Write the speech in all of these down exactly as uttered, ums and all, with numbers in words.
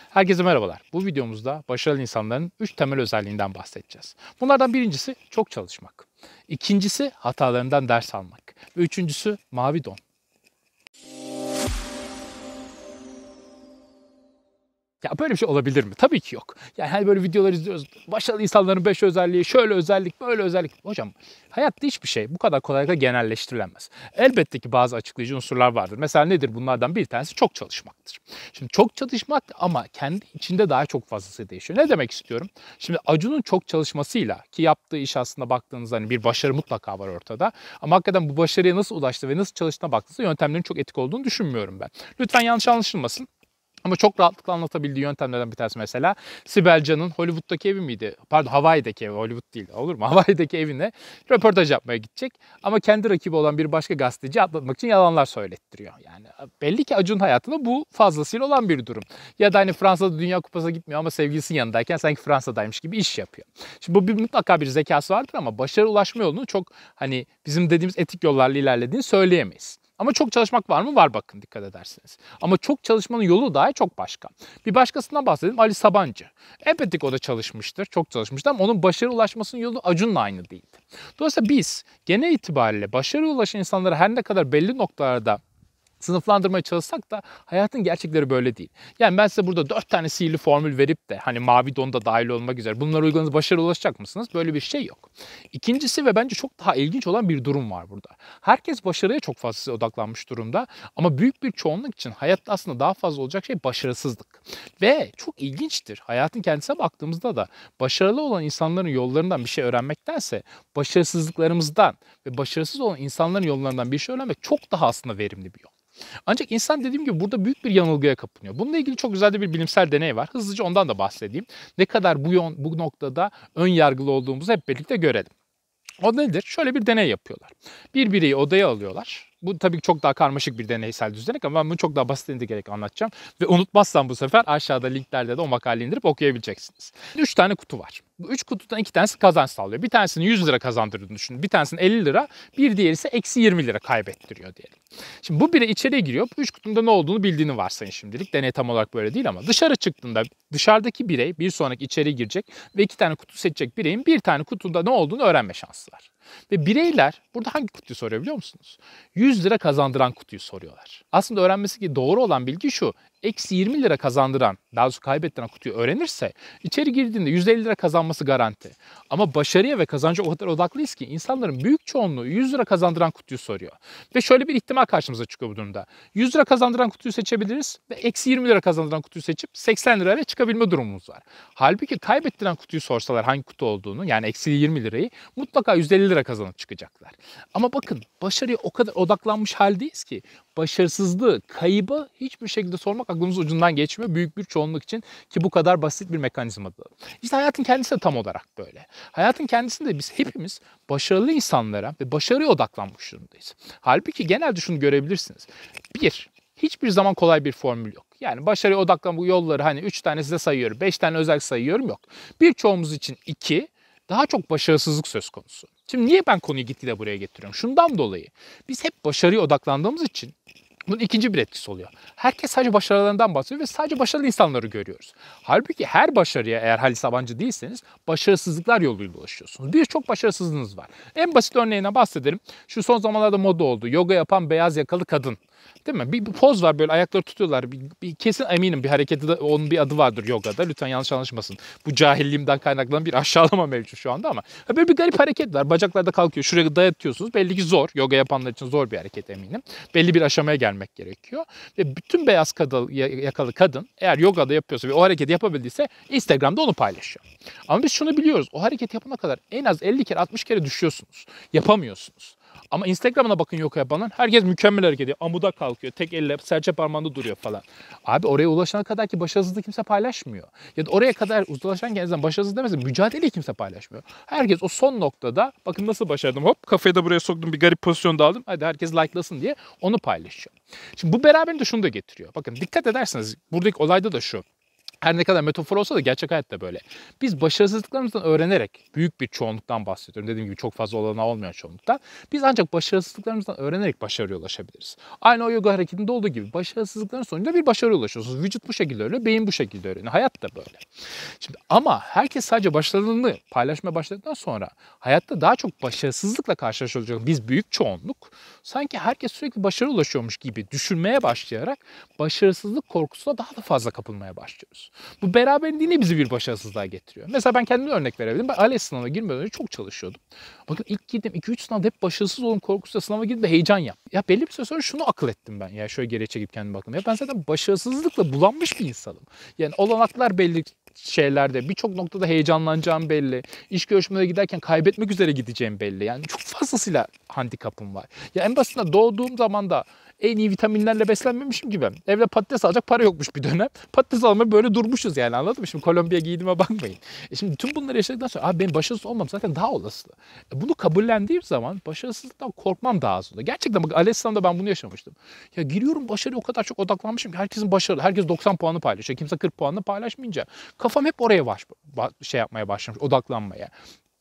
Herkese merhabalar. Bu videomuzda başarılı insanların üç temel özelliğinden bahsedeceğiz. Bunlardan birincisi çok çalışmak. İkincisi hatalarından ders almak. Ve üçüncüsü mavi don. Ya böyle bir şey olabilir mi? Tabii ki yok. Yani hani böyle videolar izliyoruz. Başarılı insanların beş özelliği, şöyle özellik, böyle özellik. Hocam hayatta hiçbir şey bu kadar kolaylıkla genelleştirilemez. Elbette ki bazı açıklayıcı unsurlar vardır. Mesela nedir? Bunlardan bir tanesi çok çalışmaktır. Şimdi çok çalışmak ama kendi içinde daha çok fazlası değişiyor. Ne demek istiyorum? Şimdi Acun'un çok çalışmasıyla ki yaptığı iş aslında baktığınızda hani bir başarı mutlaka var ortada. Ama hakikaten bu başarıya nasıl ulaştı ve nasıl çalıştığına baktığınızda yöntemlerin çok etik olduğunu düşünmüyorum ben. Lütfen yanlış anlaşılmasın. Ama çok rahatlıkla anlatabildiği yöntemlerden bir tanesi mesela Sibel Can'ın Hollywood'daki evi miydi? Pardon Hawaii'deki evi, Hollywood değil olur mu? Hawaii'deki evine röportaj yapmaya gidecek. Ama kendi rakibi olan bir başka gazeteci atlatmak için yalanlar söylettiriyor. Yani belli ki Acun hayatında bu fazlasıyla olan bir durum. Ya da hani Fransa'da Dünya Kupası'na gitmiyor ama sevgilisinin yanındayken sanki Fransa'daymış gibi iş yapıyor. Şimdi bu bir, mutlaka bir zekası vardır ama başarı ulaşma yolunu çok hani bizim dediğimiz etik yollarla ilerlediğini söyleyemeyiz. Ama çok çalışmak var mı? Var bakın dikkat ederseniz. Ama çok çalışmanın yolu dahi çok başka. Bir başkasından bahsedelim Ali Sabancı. Elbette ki o da çalışmıştır, çok çalışmıştır ama onun başarı ulaşmasının yolu Acun'la aynı değildi. Dolayısıyla biz genel itibariyle başarıya ulaşan insanları her ne kadar belli noktalarda sınıflandırmaya çalışsak da hayatın gerçekleri böyle değil. Yani ben size burada dört tane sihirli formül verip de hani mavi don da dahil olmak üzere bunları uyguladığınız başarıya ulaşacak mısınız? Böyle bir şey yok. İkincisi ve bence çok daha ilginç olan bir durum var burada. Herkes başarıya çok fazla odaklanmış durumda ama büyük bir çoğunluk için hayatta aslında daha fazla olacak şey başarısızlık. Ve çok ilginçtir. Hayatın kendisine baktığımızda da başarılı olan insanların yollarından bir şey öğrenmektense başarısızlıklarımızdan ve başarısız olan insanların yollarından bir şey öğrenmek çok daha aslında verimli bir yol. Ancak insan dediğim gibi burada büyük bir yanılgıya kapılıyor. Bununla ilgili çok güzel de bir bilimsel deney var. Hızlıca ondan da bahsedeyim. Ne kadar bu, yon, bu noktada ön yargılı olduğumuzu hep birlikte görelim. O nedir? Şöyle bir deney yapıyorlar. Bir bireyi odaya alıyorlar. Bu tabii çok daha karmaşık bir deneysel düzenek ama ben bunu çok daha basitini gerek anlatacağım. Ve unutmazsam bu sefer aşağıda linklerde de o makaleyi indirip okuyabileceksiniz. Üç tane kutu var. Bu üç kutudan iki tanesi kazanç sağlıyor. Bir tanesini yüz lira kazandırdığını düşünün. Bir tanesini elli lira, bir diğeri ise eksi yirmi lira kaybettiriyor diyelim. Şimdi bu birey içeriye giriyor. Bu üç kutunun da ne olduğunu bildiğini varsayın şimdilik. Deney tam olarak böyle değil ama dışarı çıktığında dışarıdaki birey bir sonraki içeriye girecek ve iki tane kutu seçecek bireyin bir tane kutuda ne olduğunu öğrenme şansı var. Ve bireyler burada hangi kutuyu soruyor biliyor musunuz? yüz lira kazandıran kutuyu soruyorlar. Aslında öğrenmesi ki doğru olan bilgi şu. Eksi yirmi lira kazandıran, daha doğrusu kaybettiren kutuyu öğrenirse içeri girdiğinde yüz elli lira kazanması garanti. Ama başarıya ve kazanca o kadar odaklıyız ki insanların büyük çoğunluğu yüz lira kazandıran kutuyu soruyor. Ve şöyle bir ihtimal karşımıza çıkıyor bu durumda. yüz lira kazandıran kutuyu seçebiliriz ve eksi yirmi lira kazandıran kutuyu seçip seksen lirayla çıkabilme durumumuz var. Halbuki kaybettiren kutuyu sorsalar hangi kutu olduğunu yani eksi yirmi lirayı mutlaka yüz elli lira kazanıp çıkacaklar. Ama bakın başarıya o kadar odaklanmış haldeyiz ki başarısızlığı, kaybı hiçbir şekilde sormak aklımız ucundan geçmiyor büyük bir çoğunluk için ki bu kadar basit bir mekanizmada. İşte hayatın kendisi de tam olarak böyle. Hayatın kendisinde biz hepimiz başarılı insanlara ve başarıya odaklanmış durumdayız. Halbuki genelde şunu görebilirsiniz. Bir, hiçbir zaman kolay bir formül yok. Yani başarıya odaklanma yolları hani üç tane size sayıyorum, beş tane özel sayıyorum yok. Birçoğumuz için iki, daha çok başarısızlık söz konusu. Şimdi niye ben konuyu gitgide buraya getiriyorum? Şundan dolayı biz hep başarıya odaklandığımız için bunun ikinci bir etkisi oluyor. Herkes sadece başarılarından bahsediyor ve sadece başarılı insanları görüyoruz. Halbuki her başarıya eğer Halis Sabancı değilseniz başarısızlıklar yoluyla ulaşıyorsunuz. Birçok başarısızlığınız var. En basit örneğine bahsedelim. Şu son zamanlarda moda oldu. Yoga yapan beyaz yakalı kadın. Değil mi? Bir, bir poz var böyle ayakları tutuyorlar. Bir, bir, kesin eminim bir hareketi de onun bir adı vardır yogada. Lütfen yanlış anlaşılmasın. Bu cahilliğimden kaynaklanan bir aşağılama mevcut şu anda ama. Böyle bir garip hareket var. Bacaklar da kalkıyor. Şuraya dayatıyorsunuz. Belli ki zor. Yoga yapanlar için zor bir hareket eminim. Belli bir aşamaya gelmek gerekiyor. Ve bütün beyaz kadın, yakalı kadın eğer yogada yapıyorsa ve o hareketi yapabildiyse Instagram'da onu paylaşıyor. Ama biz şunu biliyoruz. O hareket yapana kadar en az elli kere altmış kere düşüyorsunuz. Yapamıyorsunuz. Ama Instagram'ına bakın yoga yapanlar. Herkes mükemmel hareket ediyor. Amuda kalkıyor. Tek elle serçe parmağında duruyor falan. Abi oraya ulaşana kadar ki başarısızlığı kimse paylaşmıyor. Ya da oraya kadar ulaşan kendisinden başarısız demesin. Mücadeleyi kimse paylaşmıyor. Herkes o son noktada bakın nasıl başardım. Hop kafayı da buraya soktum. Bir garip pozisyonda aldım. Hadi herkes like'lasın diye onu paylaşıyor. Şimdi bu beraberinde şunu da getiriyor. Bakın dikkat ederseniz buradaki olayda da şu. Her ne kadar metafor olsa da gerçek hayatta böyle. Biz başarısızlıklarımızdan öğrenerek, büyük bir çoğunluktan bahsediyorum. Dediğim gibi çok fazla olanağı olmayan çoğunluktan. Biz ancak başarısızlıklarımızdan öğrenerek başarıya ulaşabiliriz. Aynı o yoga hareketinde olduğu gibi başarısızlıkların sonucunda bir başarıya ulaşıyorsunuz. Vücut bu şekilde öyle, beyin bu şekilde öğreniyor. Hayat da böyle. Şimdi ama herkes sadece başarılarını paylaşmaya başladıktan sonra hayatta daha çok başarısızlıkla karşılaşacak biz büyük çoğunluk sanki herkes sürekli başarıya ulaşıyormuş gibi düşünmeye başlayarak başarısızlık korkusuna daha da fazla kapılmaya başlıyoruz. Bu beraberliğine bizi bir başarısızlığa getiriyor. Mesela ben kendime örnek verebilirim. Ben ALES sınavına girmeden önce çok çalışıyordum. Bakın ilk girdim iki üç sınavda hep başarısız olun korkusuyla sınava girdim ve heyecan yap. Ya belli bir süre sonra şunu akıl ettim ben. Ya şöyle geriye çekip kendime baktım. Ya ben zaten başarısızlıkla bulanmış bir insanım. Yani olanaklar belli şeylerde, birçok noktada heyecanlanacağım belli. İş görüşmelerine giderken kaybetmek üzere gideceğim belli. Yani çok fazlasıyla handikapım var. Ya en basitinden doğduğum zaman da en iyi vitaminlerle beslenmemişim gibi. Evde patates alacak para yokmuş bir dönem. Patates almaya böyle durmuşuz yani, anladın mı? Şimdi Kolombiya giydiğime bakmayın. E şimdi tüm bunları yaşadıktan sonra abi benim başarısız olmam zaten daha olası. E bunu kabullendiğim zaman başarısızlıktan korkmam daha az oluyor. Gerçekten bak ALES'te ben bunu yaşamıştım. Ya giriyorum başarıya o kadar çok odaklanmışım ki herkesin başarılı. Herkes doksan puanı paylaşıyor. Kimse kırk puanını paylaşmayınca kafam hep oraya baş, şey yapmaya başlamış, odaklanmaya.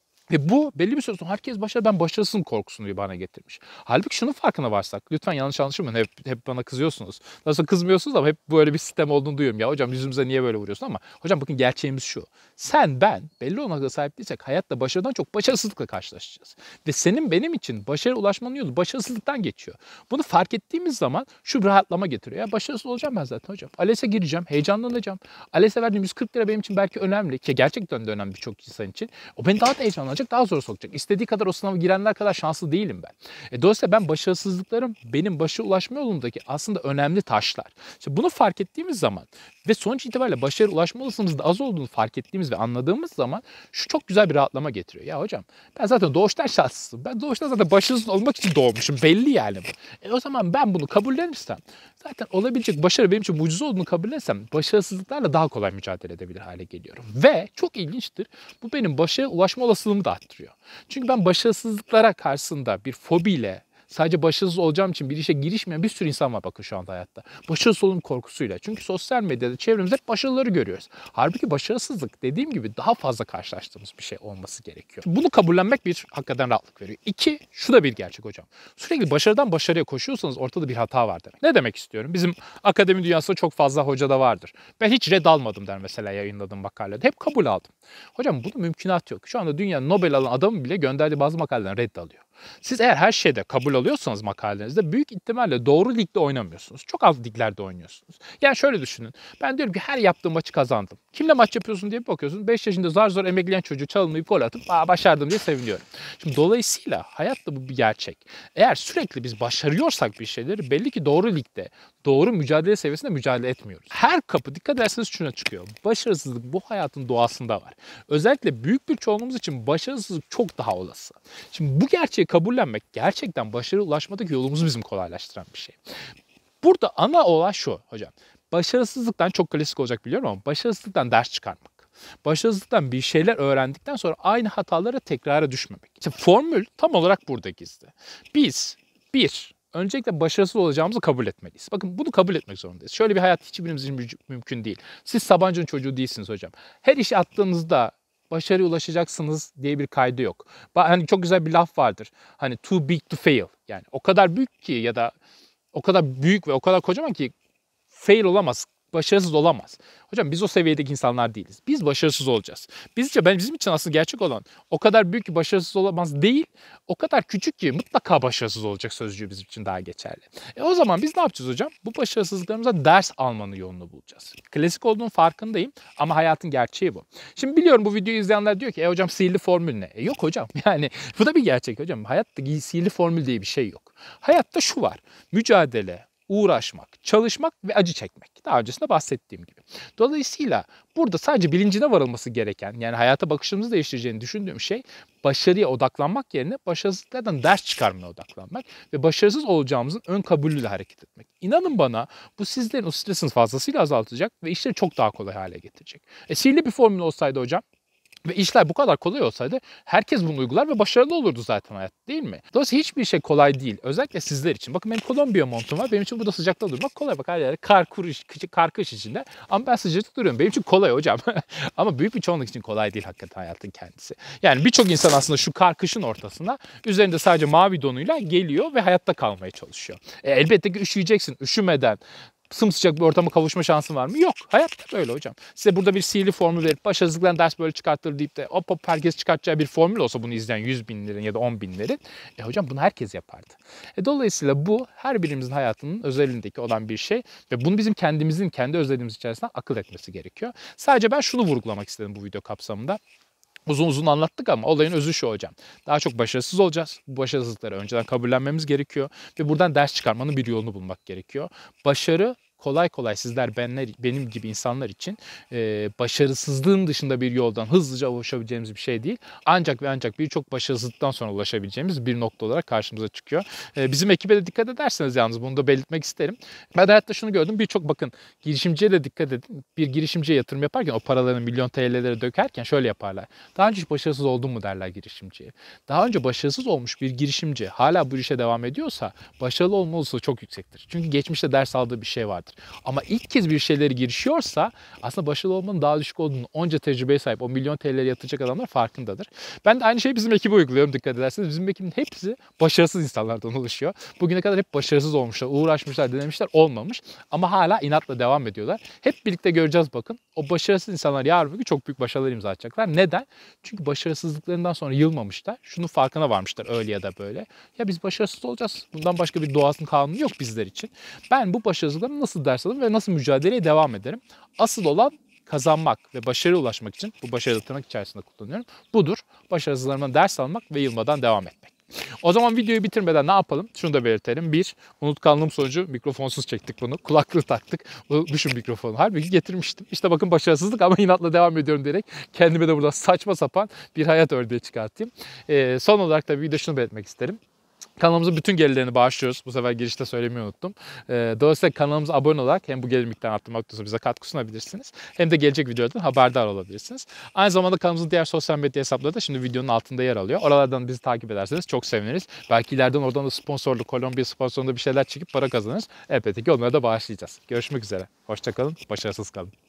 Ve bu belli bir süre sonra herkes başarı, ben başarısızım korkusunu bana getirmiş. Halbuki şunun farkına varsak, lütfen yanlış anlaşılmayın, hep, hep bana kızıyorsunuz. Nasıl kızmıyorsunuz ama hep böyle bir sistem olduğunu duyuyorum. Ya hocam yüzümüze niye böyle vuruyorsun, ama hocam bakın gerçeğimiz şu. Sen, ben belli olanaklara sahip değilsek hayatta başarıdan çok başarısızlıkla karşılaşacağız. Ve senin benim için başarı ulaşmanın yolu başarısızlıktan geçiyor. Bunu fark ettiğimiz zaman şu rahatlama getiriyor. Ya başarısız olacağım ben zaten hocam. ALES'e gireceğim, heyecanlanacağım. ALES'e verdiğim yüz kırk lira benim için belki önemli. Ki gerçekten de önemli birçok insan için. O beni daha da heyecanlanacak, daha zor sokacak. İstediği kadar o sınava girenler kadar şanslı değilim ben. E, dolayısıyla ben başarısızlıklarım benim başarı ulaşma yolundaki aslında önemli taşlar. İşte bunu fark ettiğimiz zaman ve sonuç itibariyle başarı ulaşma olasılığımızın az olduğunu fark ettiğimiz ve anladığımız zaman şu çok güzel bir rahatlama getiriyor. Ya hocam ben zaten doğuştan şanslısın. Ben doğuştan zaten başarısız olmak için doğmuşum. Belli yani bu. E, o zaman ben bunu kabullenirsem, zaten olabilecek başarı benim için mucize olduğunu kabullenirsem başarısızlıklarla daha kolay mücadele edebilir hale geliyorum. Ve çok ilginçtir. Bu benim başarıya ulaşma olasılığımı da arttırıyor. Çünkü ben başarısızlıklara karşısında bir fobiyle, sadece başarısız olacağım için bir işe girişmeyen bir sürü insan var bakın şu anda hayatta. Başarısız olun korkusuyla. Çünkü sosyal medyada çevremizde hep başarıları görüyoruz. Halbuki başarısızlık dediğim gibi daha fazla karşılaştığımız bir şey olması gerekiyor. Bunu kabullenmek bir hakikaten rahatlık veriyor. İki, şu da bir gerçek hocam. Sürekli başarıdan başarıya koşuyorsanız ortada bir hata var demek. Ne demek istiyorum? Bizim akademi dünyasında çok fazla hoca da vardır. Ben hiç red almadım der mesela yayınladığım makalede. Hep kabul aldım. Hocam bunun mümkünatı yok. Şu anda dünya Nobel alan adamı bile gönderdiği bazı makaleden red alıyor. Siz eğer her şeyde kabul alıyorsanız makalenizde büyük ihtimalle doğru ligde oynamıyorsunuz. Çok az liglerde oynuyorsunuz. Yani şöyle düşünün. Ben diyorum ki her yaptığım maçı kazandım. Kimle maç yapıyorsun diye bir bakıyorsun. beş yaşında zar zor emekleyen çocuğu çalımlayıp gol atıp aa başardım diye seviniyorum. Şimdi dolayısıyla hayatta bu bir gerçek. Eğer sürekli biz başarıyorsak bir şeyleri belli ki doğru ligde, doğru mücadele seviyesinde mücadele etmiyoruz. Her kapı dikkat ederseniz şuna çıkıyor. Başarısızlık bu hayatın doğasında var. Özellikle büyük bir çoğunluğumuz için başarısızlık çok daha olası. Şimdi bu gerçeği kabullenmek gerçekten başarıya ulaşmadaki yolumuzu bizim kolaylaştıran bir şey. Burada ana olay şu hocam. Başarısızlıktan çok klasik olacak biliyorum ama başarısızlıktan ders çıkarmak. Başarısızlıktan bir şeyler öğrendikten sonra aynı hatalara tekrara düşmemek. İşte formül tam olarak burada gizli. Biz bir, öncelikle başarısız olacağımızı kabul etmeliyiz. Bakın bunu kabul etmek zorundayız. Şöyle bir hayat hiçbirimiz için mümkün değil. Siz Sabancı'nın çocuğu değilsiniz hocam. Her işe attığınızda başarıya ulaşacaksınız diye bir kaydı yok. Hani çok güzel bir laf vardır. Hani too big to fail. Yani o kadar büyük ki ya da o kadar büyük ve o kadar kocaman ki fail olamaz, başarısız olamaz. Hocam biz o seviyedeki insanlar değiliz. Biz başarısız olacağız. Bizce ben bizim için aslında gerçek olan o kadar büyük ki başarısız olamaz değil, o kadar küçük ki mutlaka başarısız olacak sözcüğü bizim için daha geçerli. E o zaman biz ne yapacağız hocam? Bu başarısızlıklarımıza ders almanın yolunu bulacağız. Klasik olduğunun farkındayım ama hayatın gerçeği bu. Şimdi biliyorum bu videoyu izleyenler diyor ki e hocam sihirli formül ne? E yok hocam yani bu da bir gerçek hocam. Hayatta sihirli formül diye bir şey yok. Hayatta şu var: mücadele, uğraşmak, çalışmak ve acı çekmek. Daha öncesinde bahsettiğim gibi. Dolayısıyla burada sadece bilincine varılması gereken, yani hayata bakışımızı değiştireceğini düşündüğüm şey, başarıya odaklanmak yerine başarısızlıklardan ders çıkarmaya odaklanmak ve başarısız olacağımızın ön kabulüyle hareket etmek. İnanın bana bu sizlerin o stresini fazlasıyla azaltacak ve işleri çok daha kolay hale getirecek. E, sihirli bir formül olsaydı hocam, Ve işler bu kadar kolay olsaydı herkes bunu uygular ve başarılı olurdu zaten hayat, değil mi? Dolayısıyla hiçbir şey kolay değil. Özellikle sizler için. Bakın benim Kolombiya montum var. Benim için burada sıcakta durmak kolay. Bak her yerde kar, kuruş, kar kış içinde. Ama ben sıcacık duruyorum. Benim için kolay hocam. Ama büyük bir çoğunluk için kolay değil hakikaten hayatın kendisi. Yani birçok insan aslında şu kar kışın ortasında üzerinde sadece mavi donuyla geliyor ve hayatta kalmaya çalışıyor. E, elbette ki üşüyeceksin. Üşümeden sımsıcak bir ortama kavuşma şansın var mı? Yok. Hayat böyle hocam. Size burada bir sihirli formül verip başarısızlıktan ders böyle çıkartılır deyip de hop hop herkes çıkartacağı bir formül olsa bunu izleyen yüz binlerin ya da on binlerin. E hocam bunu herkes yapardı. E dolayısıyla bu her birimizin hayatının özelindeki olan bir şey ve bunu bizim kendimizin kendi özelliğimiz içerisinde akıl etmesi gerekiyor. Sadece ben şunu vurgulamak istedim bu video kapsamında. Uzun uzun anlattık ama olayın özü şu hocam. Daha çok başarısız olacağız. Bu başarısızlıkları önceden kabullenmemiz gerekiyor. Ve buradan ders çıkarmanın bir yolunu bulmak gerekiyor. Başarı kolay kolay sizler benler, benim gibi insanlar için e, başarısızlığın dışında bir yoldan hızlıca ulaşabileceğimiz bir şey değil. Ancak ve ancak birçok başarısızlıktan sonra ulaşabileceğimiz bir nokta olarak karşımıza çıkıyor. E, bizim ekibe de dikkat ederseniz yalnız bunu da belirtmek isterim. Ben hayatta şunu gördüm. Birçok bakın girişimciye de dikkat edin. Bir girişimciye yatırım yaparken o paralarını milyon T L'lere dökerken şöyle yaparlar. Daha önce hiç başarısız oldun mu derler girişimciye. Daha önce başarısız olmuş bir girişimci hala bu işe devam ediyorsa başarılı olma olasılığı çok yüksektir. Çünkü geçmişte ders aldığı bir şey vardır. Ama ilk kez bir şeyleri girişiyorsa aslında başarılı olmanın daha düşük olduğunu onca tecrübeye sahip o milyon T L'leri yatıracak adamlar farkındadır. Ben de aynı şeyi bizim ekibe uyguluyorum dikkat ederseniz. Bizim ekibin hepsi başarısız insanlardan oluşuyor. Bugüne kadar hep başarısız olmuşlar, uğraşmışlar, denemişler, olmamış. Ama hala inatla devam ediyorlar. Hep birlikte göreceğiz bakın. O başarısız insanlar yarın bir gün çok büyük başarılar imza atacaklar. Neden? Çünkü başarısızlıklarından sonra yılmamışlar. Şunun farkına varmışlar öyle ya da böyle. Ya biz başarısız olacağız. Bundan başka bir doğasının kanunu yok bizler için. Ben bu başarısızlıkları nasıl ders alırım ve nasıl mücadeleye devam ederim? Asıl olan kazanmak ve başarıya ulaşmak için, bu başarılı tırnak içerisinde kullanıyorum, budur. Başarısızlarımdan ders almak ve yılmadan devam etmek. O zaman videoyu bitirmeden ne yapalım? Şunu da belirtelim. Bir, unutkanlığım sonucu mikrofonsuz çektik bunu. Kulaklığı taktık. Düşün mikrofonu. Halbuki getirmiştim. İşte bakın başarısızlık ama inatla devam ediyorum diyerek kendime de burada saçma sapan bir hayat örneği çıkartayım. Ee, son olarak da bir de şunu belirtmek isterim. Kanalımızın bütün gelirlerini bağışlıyoruz. Bu sefer girişte söylemeyi unuttum. Ee, dolayısıyla kanalımıza abone olarak hem bu gelir miktarını arttırmak için bize katkı sunabilirsiniz. Hem de gelecek videolardan haberdar olabilirsiniz. Aynı zamanda kanalımızın diğer sosyal medya hesapları da şimdi videonun altında yer alıyor. Oralardan bizi takip ederseniz çok seviniriz. Belki ileriden oradan da sponsorlu, Kolombiya sponsorunda bir şeyler çekip para kazanırız. Elbette ki onlara da bağışlayacağız. Görüşmek üzere. Hoşça kalın, başarısız kalın.